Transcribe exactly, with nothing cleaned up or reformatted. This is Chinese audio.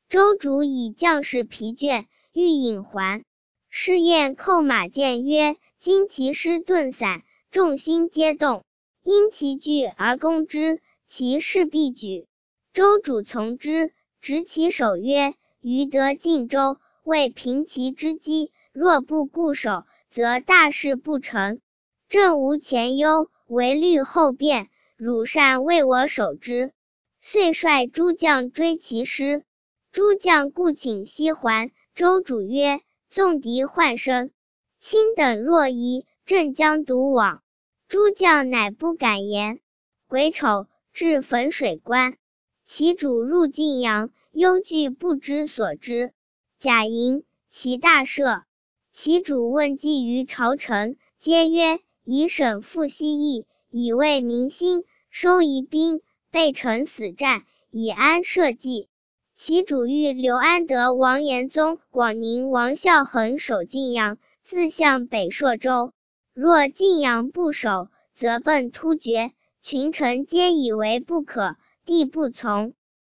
周主以将士疲倦，欲引还。是宴叩马谏曰：今其师顿散，众心皆动，因其惧而攻之，其势必举。周主从之，执其手曰：余得晋州，为平其之机，若不固守，则大事不成。朕无前忧，唯虑后变，汝善为我守之。遂率诸将追其师。诸将故请西还。周主曰：纵敌患生，卿等若疑，朕将独往。诸将乃不敢言。癸丑，至汾水关，其主入晋阳，忧惧不知所之。甲寅，其大赦。其主问计于朝臣，皆曰：以省复西邑，以慰民心，收夷兵，备城死战，以安社稷。其主欲留安德王延宗、广宁王孝恒守晋阳，自向北朔州。若晋阳不守，则奔突厥。群臣皆以为不可，帝不从。